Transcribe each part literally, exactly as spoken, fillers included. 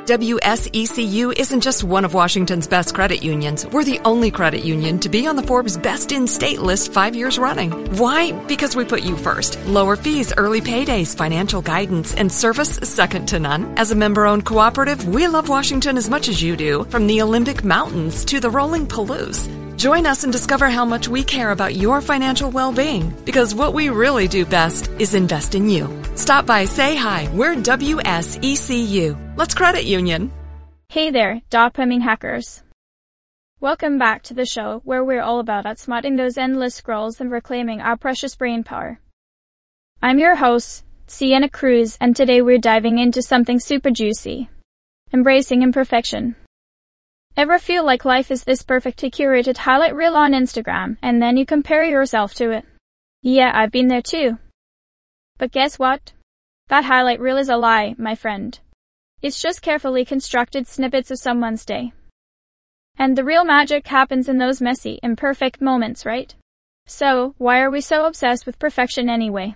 W S E C U isn't just one of Washington's best credit unions. We're the only credit union to be on the Forbes Best in State list five years running. Why? Because we put you first. Lower fees, early paydays, financial guidance, and service second to none. As a member-owned cooperative, we love Washington as much as you do, from the Olympic Mountains to the rolling Palouse. Join us and discover how much we care about your financial well-being, because what we really do best is invest in you. Stop by, say hi. We're W S E C U. Let's credit union. Hey there, dopamine hackers. Welcome back to the show where we're all about outsmarting those endless scrolls and reclaiming our precious brain power. I'm your host, Sienna Cruz, and today we're diving into something super juicy. Embracing imperfection. Ever feel like life is this perfectly curated highlight reel on Instagram, and then you compare yourself to it? Yeah, I've been there too. But guess what? That highlight reel is a lie, my friend. It's just carefully constructed snippets of someone's day. And the real magic happens in those messy, imperfect moments, right? So, why are we so obsessed with perfection anyway?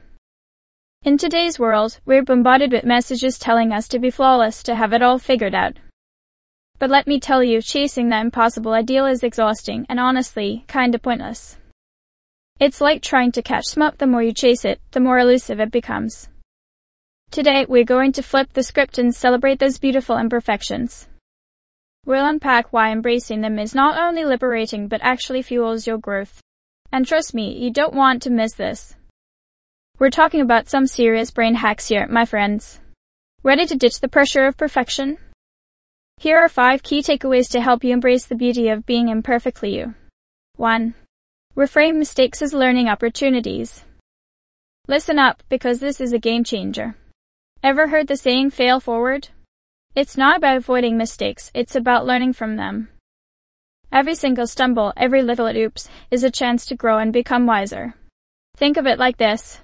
In today's world, we're bombarded with messages telling us to be flawless, to have it all figured out. But let me tell you, chasing that impossible ideal is exhausting and honestly, kinda pointless. It's like trying to catch smoke. The more you chase it, the more elusive it becomes. Today, we're going to flip the script and celebrate those beautiful imperfections. We'll unpack why embracing them is not only liberating but actually fuels your growth. And trust me, you don't want to miss this. We're talking about some serious brain hacks here, my friends. Ready to ditch the pressure of perfection? Here are five key takeaways to help you embrace the beauty of being imperfectly you. one. Reframe mistakes as learning opportunities. Listen up, because this is a game changer. Ever heard the saying, fail forward? It's not about avoiding mistakes, it's about learning from them. Every single stumble, every little oops, is a chance to grow and become wiser. Think of it like this.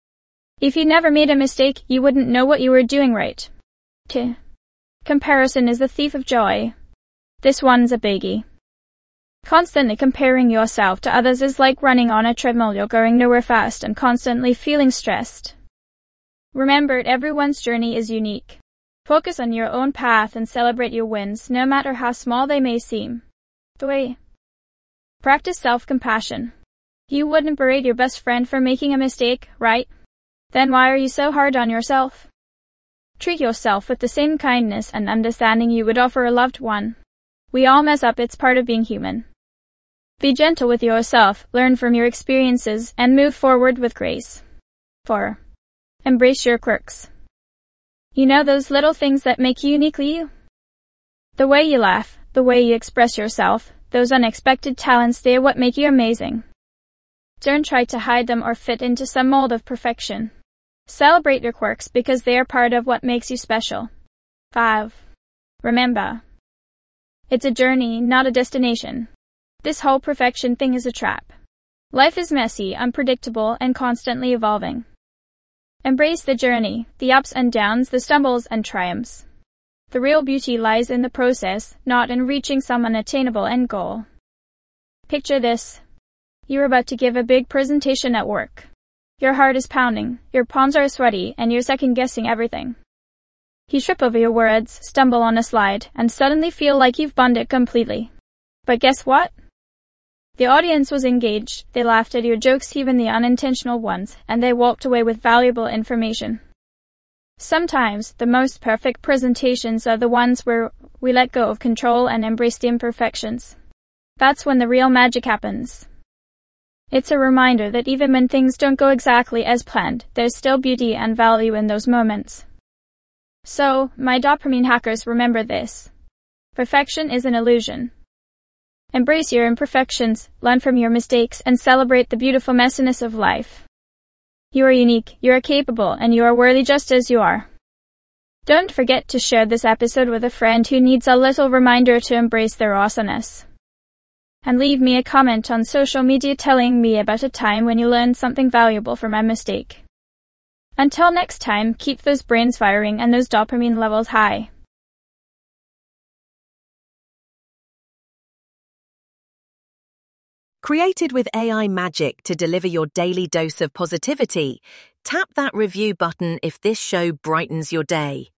If you never made a mistake, you wouldn't know what you were doing right. K. Comparison is the thief of joy. This one's a biggie. Constantly comparing yourself to others is like running on a treadmill. You're going nowhere fast and constantly feeling stressed. Remember, everyone's journey is unique. Focus on your own path and celebrate your wins, no matter how small they may seem. three. Practice self-compassion. You wouldn't berate your best friend for making a mistake, right? Then why are you so hard on yourself? Treat yourself with the same kindness and understanding you would offer a loved one. We all mess up, it's part of being human. Be gentle with yourself, learn from your experiences, and move forward with grace. four. Embrace your quirks. You know those little things that make you uniquely you? The way you laugh, the way you express yourself, those unexpected talents, they're what make you amazing. Don't try to hide them or fit into some mold of perfection. Celebrate your quirks because they are part of what makes you special. five. Remember, it's a journey, not a destination. This whole perfection thing is a trap. Life is messy, unpredictable, and constantly evolving. Embrace the journey, the ups and downs, the stumbles and triumphs. The real beauty lies in the process, not in reaching some unattainable end goal. Picture this. You're about to give a big presentation at work. Your heart is pounding, your palms are sweaty, and you're second-guessing everything. You trip over your words, stumble on a slide, and suddenly feel like you've bombed it completely. But guess what? The audience was engaged, they laughed at your jokes, even the unintentional ones, and they walked away with valuable information. Sometimes, the most perfect presentations are the ones where we let go of control and embrace the imperfections. That's when the real magic happens. It's a reminder that even when things don't go exactly as planned, there's still beauty and value in those moments. So, my dopamine hackers, remember this. Perfection is an illusion. Embrace your imperfections, learn from your mistakes, and celebrate the beautiful messiness of life. You are unique, you are capable, and you are worthy just as you are. Don't forget to share this episode with a friend who needs a little reminder to embrace their awesomeness. And leave me a comment on social media telling me about a time when you learned something valuable from a mistake. Until next time, keep those brains firing and those dopamine levels high. Created with A I magic to deliver your daily dose of positivity, tap that review button if this show brightens your day.